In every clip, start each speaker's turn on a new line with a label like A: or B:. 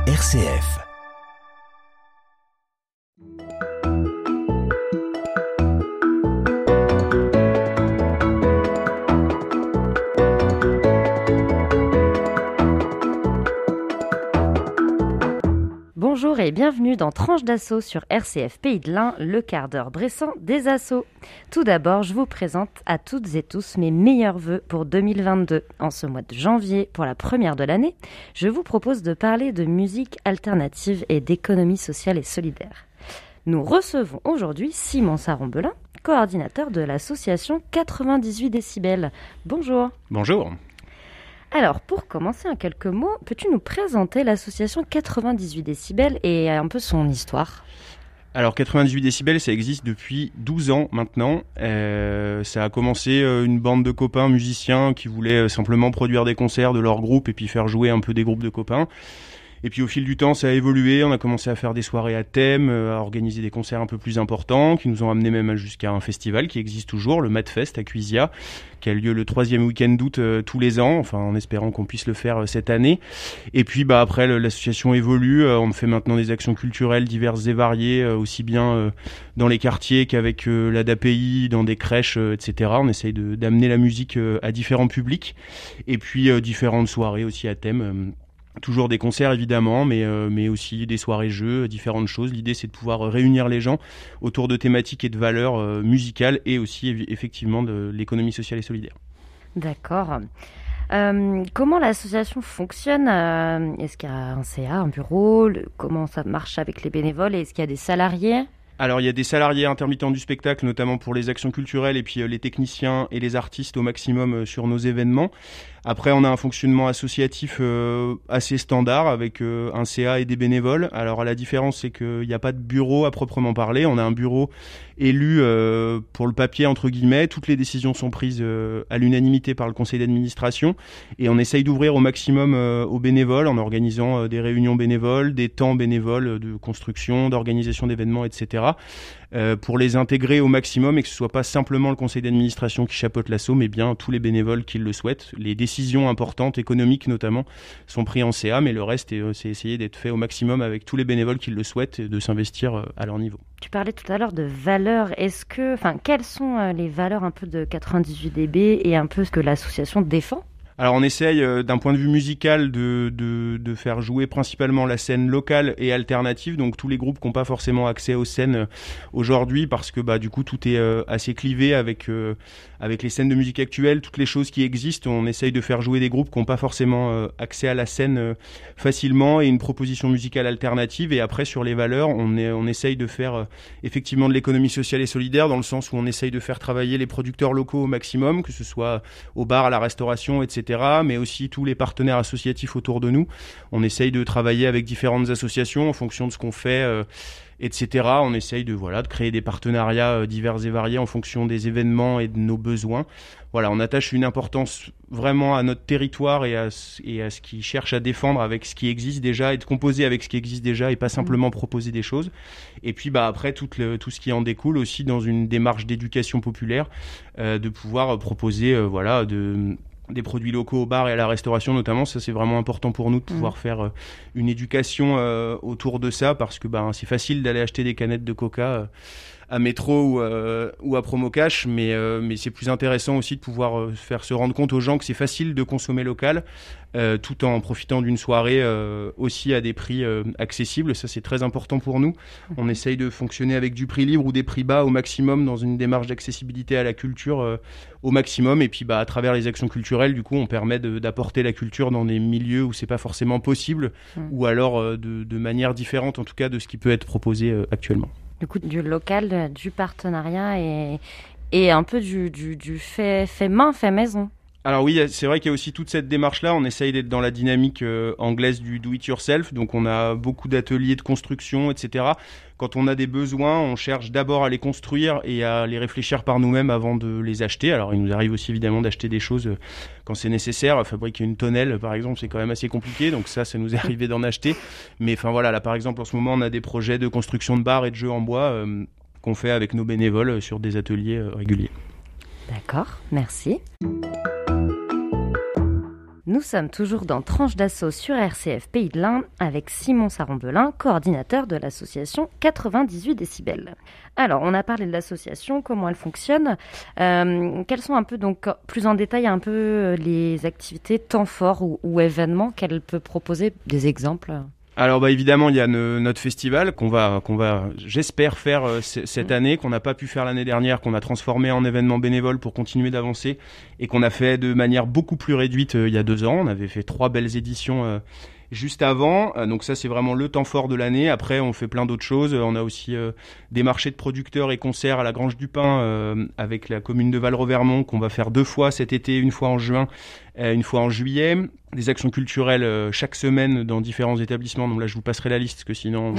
A: RCF.
B: Bonjour et bienvenue dans Tranche d'Assaut sur RCF Pays de l'Ain, le quart d'heure dressant des assauts. Tout d'abord, je vous présente à toutes et tous mes meilleurs vœux pour 2022. En ce mois de janvier, pour la première de l'année, je vous propose de parler de musique alternative et d'économie sociale et solidaire. Nous recevons aujourd'hui Simon Saron-Belin, coordinateur de l'association 98 décibels. Bonjour.
C: Bonjour.
B: Alors, pour commencer en quelques mots, peux-tu nous présenter l'association 98 décibels et un peu son histoire ?
C: Alors 98 décibels, ça existe depuis 12 ans maintenant. Ça a commencé une bande de copains musiciens qui voulaient simplement produire des concerts de leur groupe et puis faire jouer un peu des groupes de copains. Et puis au fil du temps, ça a évolué. On a commencé à faire des soirées à thème, à organiser des concerts un peu plus importants, qui nous ont amené même jusqu'à un festival qui existe toujours, le Madfest à Cuisia, qui a lieu le 3e week-end d'août tous les ans, enfin en espérant qu'on puisse le faire cette année. Et puis après, l'association évolue. On fait maintenant des actions culturelles diverses et variées, aussi bien dans les quartiers qu'avec l'ADAPI, dans des crèches, etc. On essaye d'amener la musique à différents publics. Et puis différentes soirées aussi à thème. Toujours des concerts évidemment, mais aussi des soirées-jeux, différentes choses. L'idée c'est de pouvoir réunir les gens autour de thématiques et de valeurs musicales et aussi effectivement de l'économie sociale et solidaire.
B: D'accord. Comment l'association fonctionne ? Est-ce qu'il y a un CA, un bureau ? Comment ça marche avec les bénévoles ? Est-ce qu'il y a des salariés ?
C: Alors il y a des salariés intermittents du spectacle, notamment pour les actions culturelles, et puis les techniciens et les artistes au maximum sur nos événements. Après, on a un fonctionnement associatif assez standard avec un CA et des bénévoles. Alors la différence, c'est qu'il n'y a pas de bureau à proprement parler. On a un bureau élu pour le papier, entre guillemets. Toutes les décisions sont prises à l'unanimité par le conseil d'administration. Et on essaye d'ouvrir au maximum aux bénévoles en organisant des réunions bénévoles, des temps bénévoles de construction, d'organisation d'événements, etc. Pour les intégrer au maximum et que ce soit pas simplement le conseil d'administration qui chapeaute l'asso, mais bien tous les bénévoles qui le souhaitent. Les décisions importantes, économiques notamment, sont prises en CA, mais le reste, c'est essayer d'être fait au maximum avec tous les bénévoles qui le souhaitent et de s'investir à leur niveau.
B: Tu parlais tout à l'heure de valeurs. Quelles sont les valeurs un peu de 98 dB et un peu ce que l'association défend ?
C: Alors on essaye d'un point de vue musical de faire jouer principalement la scène locale et alternative, donc tous les groupes qui n'ont pas forcément accès aux scènes aujourd'hui parce que du coup tout est assez clivé avec les scènes de musique actuelle, toutes les choses qui existent. On essaye de faire jouer des groupes qui n'ont pas forcément accès à la scène facilement et une proposition musicale alternative. Et après sur les valeurs, on essaye de faire effectivement de l'économie sociale et solidaire dans le sens où on essaye de faire travailler les producteurs locaux au maximum, que ce soit au bar, à la restauration, etc. Mais aussi tous les partenaires associatifs autour de nous. On essaye de travailler avec différentes associations en fonction de ce qu'on fait, etc. On essaye de créer des partenariats divers et variés en fonction des événements et de nos besoins. Voilà, on attache une importance vraiment à notre territoire et à ce qu'il cherche à défendre avec ce qui existe déjà et de composer avec ce qui existe déjà et pas simplement proposer des choses. Et puis après tout ce qui en découle aussi dans une démarche d'éducation populaire, de pouvoir proposer des produits locaux au bar et à la restauration notamment. Ça c'est vraiment important pour nous de pouvoir faire une éducation autour de ça parce que c'est facile d'aller acheter des canettes de coca à Métro ou à Promocash, mais c'est plus intéressant aussi de pouvoir faire se rendre compte aux gens que c'est facile de consommer local tout en profitant d'une soirée aussi à des prix accessibles. Ça c'est très important pour nous. On essaye de fonctionner avec du prix libre ou des prix bas au maximum dans une démarche d'accessibilité à la culture au maximum. Et puis à travers les actions culturelles, du coup on permet d'apporter la culture dans des milieux où c'est pas forcément possible ou alors de manière différente en tout cas de ce qui peut être proposé actuellement.
B: Du coup, du local, du partenariat et un peu du fait main, fait maison.
C: Alors oui, c'est vrai qu'il y a aussi toute cette démarche-là. On essaye d'être dans la dynamique anglaise du do-it-yourself. Donc on a beaucoup d'ateliers de construction, etc. Quand on a des besoins, on cherche d'abord à les construire et à les réfléchir par nous-mêmes avant de les acheter. Alors il nous arrive aussi évidemment d'acheter des choses quand c'est nécessaire. Fabriquer une tonnelle, par exemple, c'est quand même assez compliqué. Donc ça nous est arrivé d'en acheter. Mais là par exemple, en ce moment, on a des projets de construction de bars et de jeux en bois qu'on fait avec nos bénévoles sur des ateliers réguliers.
B: D'accord, merci. Nous sommes toujours dans Tranche d'assaut sur RCF Pays de l'Ain avec Simon Sarambelin, coordinateur de l'association 98 décibels. Alors, on a parlé de l'association, comment elle fonctionne. Quelles sont un peu, donc, plus en détail, un peu les activités, temps forts ou événements qu'elle peut proposer, des exemples?
C: Alors évidemment il y a notre festival qu'on va j'espère faire cette année, qu'on n'a pas pu faire l'année dernière, qu'on a transformé en événement bénévole pour continuer d'avancer et qu'on a fait de manière beaucoup plus réduite il y a 2 ans. On avait fait 3 belles éditions juste avant, donc ça c'est vraiment le temps fort de l'année. Après on fait plein d'autres choses, on a aussi des marchés de producteurs et concerts à la Grange du Pin avec la commune de Valrevermont qu'on va faire 2 fois cet été, une fois en juin, une fois en juillet, des actions culturelles chaque semaine dans différents établissements. Donc là je vous passerai la liste parce que sinon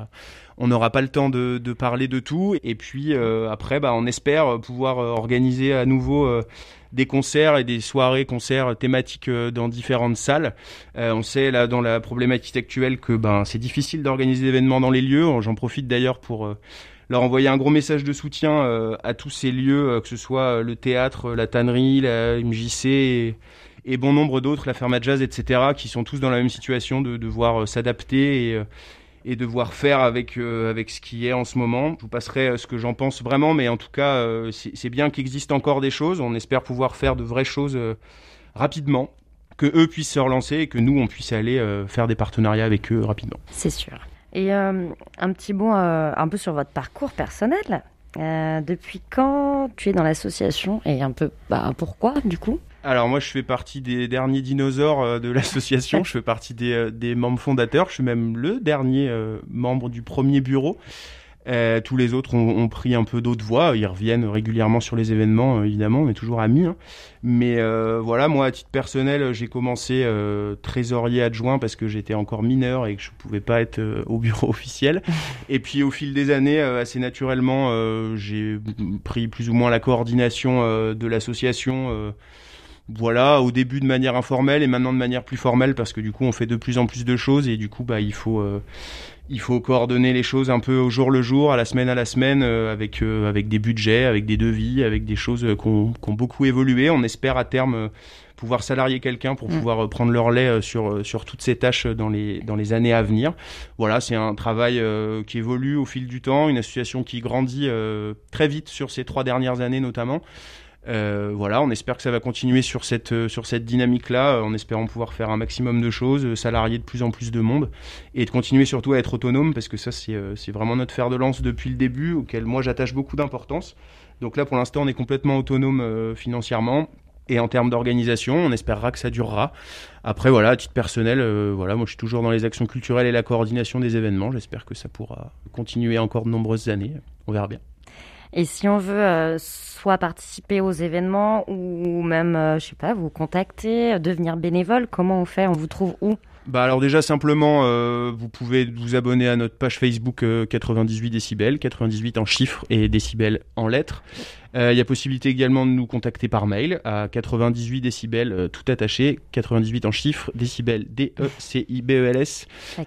C: on n'aura pas le temps de parler de tout. Et puis après on espère pouvoir organiser à nouveau des concerts et des soirées-concerts thématiques dans différentes salles. On sait là dans la problématique actuelle que c'est difficile d'organiser des événements dans les lieux. J'en profite d'ailleurs pour leur envoyer un gros message de soutien à tous ces lieux, que ce soit le théâtre, la tannerie, la MJC et bon nombre d'autres, la Ferma Jazz, etc., qui sont tous dans la même situation de devoir s'adapter et devoir faire avec ce qui est en ce moment. Je vous passerai ce que j'en pense vraiment, mais en tout cas, c'est bien qu'il existe encore des choses. On espère pouvoir faire de vraies choses rapidement, que eux puissent se relancer et que nous, on puisse aller faire des partenariats avec eux rapidement.
B: C'est sûr. Et un petit mot un peu sur votre parcours personnel. Depuis quand tu es dans l'association et un peu pourquoi du coup ?
C: Alors moi je fais partie des derniers dinosaures de l'association, je fais partie des membres fondateurs, je suis même le dernier membre du premier bureau. Tous les autres ont pris un peu d'autres voies, ils reviennent régulièrement sur les événements, évidemment, on est toujours amis. Mais voilà, moi à titre personnel, j'ai commencé trésorier adjoint parce que j'étais encore mineur et que je pouvais pas être au bureau officiel. Et puis au fil des années, assez naturellement, j'ai pris plus ou moins la coordination de l'association. Voilà, au début de manière informelle et maintenant de manière plus formelle parce que du coup on fait de plus en plus de choses et du coup il faut coordonner les choses un peu au jour le jour, à la semaine avec des budgets, avec des devis, avec des choses qui ont beaucoup évolué. On espère à terme pouvoir salarier quelqu'un pour pouvoir prendre le relais sur toutes ces tâches dans les années à venir. Voilà, c'est un travail qui évolue au fil du temps, une association qui grandit très vite sur ces 3 dernières années notamment. Voilà, on espère que ça va continuer sur cette dynamique-là, en espérant pouvoir faire un maximum de choses, salarier de plus en plus de monde, et de continuer surtout à être autonome, parce que ça c'est vraiment notre fer de lance depuis le début, auquel moi j'attache beaucoup d'importance. Donc là pour l'instant on est complètement autonome financièrement, et en termes d'organisation, on espérera que ça durera. Après voilà, à titre personnel, moi je suis toujours dans les actions culturelles et la coordination des événements, j'espère que ça pourra continuer encore de nombreuses années, on verra bien.
B: Et si on veut soit participer aux événements ou même, vous contacter, devenir bénévole, comment on fait ? On vous trouve où ?
C: Alors déjà simplement, vous pouvez vous abonner à notre page Facebook 98 décibels, 98 en chiffres et décibels en lettres. Il y a possibilité également de nous contacter par mail à 98 décibels tout attaché, 98 en chiffres, décibels DECIBELS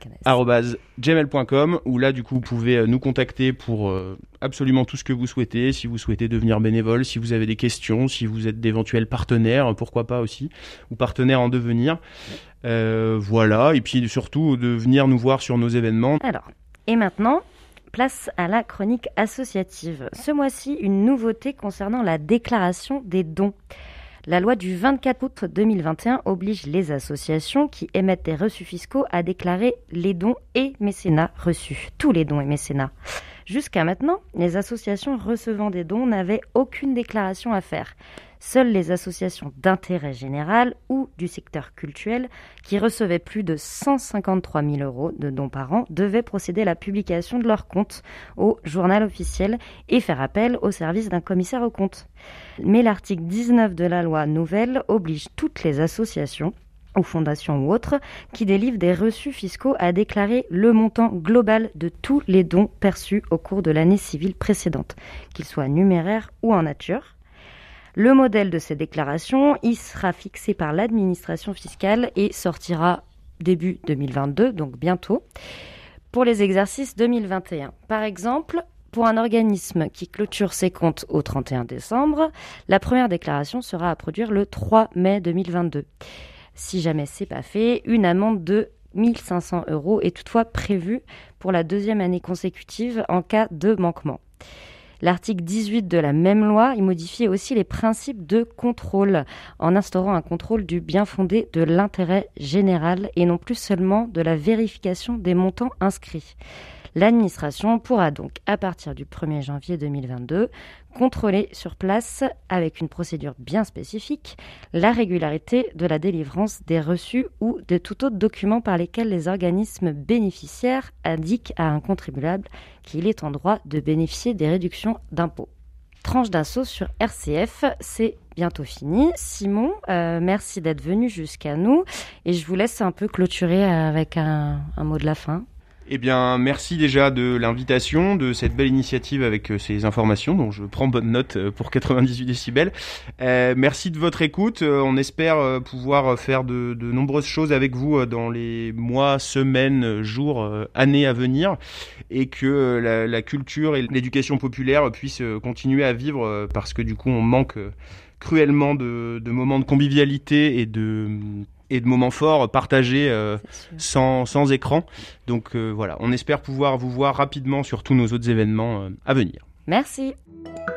C: @gmail.com, où là du coup vous pouvez nous contacter pour absolument tout ce que vous souhaitez. Si vous souhaitez devenir bénévole, si vous avez des questions, si vous êtes d'éventuels partenaires, pourquoi pas aussi, ou partenaires en devenir. Voilà, et puis surtout de venir nous voir sur nos événements.
B: Alors, et maintenant, place à la chronique associative. Ce mois-ci, une nouveauté concernant la déclaration des dons. La loi du 24 août 2021 oblige les associations qui émettent des reçus fiscaux à déclarer les dons et mécénats reçus. Tous les dons et mécénats. Jusqu'à maintenant, les associations recevant des dons n'avaient aucune déclaration à faire. Seules les associations d'intérêt général ou du secteur cultuel qui recevaient plus de 153 000 € de dons par an devaient procéder à la publication de leurs comptes au journal officiel et faire appel au service d'un commissaire aux comptes. Mais l'article 19 de la loi nouvelle oblige toutes les associations ou fondations ou autres qui délivrent des reçus fiscaux à déclarer le montant global de tous les dons perçus au cours de l'année civile précédente, qu'ils soient numéraires ou en nature. Le modèle de ces déclarations, il sera fixé par l'administration fiscale et sortira début 2022, donc bientôt, pour les exercices 2021. Par exemple, pour un organisme qui clôture ses comptes au 31 décembre, la première déclaration sera à produire le 3 mai 2022. Si jamais c'est pas fait, une amende de 1 500 € est toutefois prévue pour la 2e année consécutive en cas de manquement. L'article 18 de la même loi, il modifie aussi les principes de contrôle en instaurant un contrôle du bien fondé de l'intérêt général et non plus seulement de la vérification des montants inscrits. L'administration pourra donc, à partir du 1er janvier 2022, contrôler sur place, avec une procédure bien spécifique, la régularité de la délivrance des reçus ou de tout autre document par lesquels les organismes bénéficiaires indiquent à un contribuable qu'il est en droit de bénéficier des réductions d'impôts. Tranche d'assaut sur RCF, c'est bientôt fini. Simon, merci d'être venu jusqu'à nous et je vous laisse un peu clôturer avec un mot de la fin.
C: Eh bien, merci déjà de l'invitation, de cette belle initiative avec ces informations, dont je prends bonne note pour 98 décibels. Merci de votre écoute. On espère pouvoir faire de nombreuses choses avec vous dans les mois, semaines, jours, années à venir, et que la culture et l'éducation populaire puissent continuer à vivre, parce que du coup, on manque cruellement de moments de convivialité et de moments forts partagés sans écran. Donc voilà, on espère pouvoir vous voir rapidement sur tous nos autres événements à venir.
B: Merci.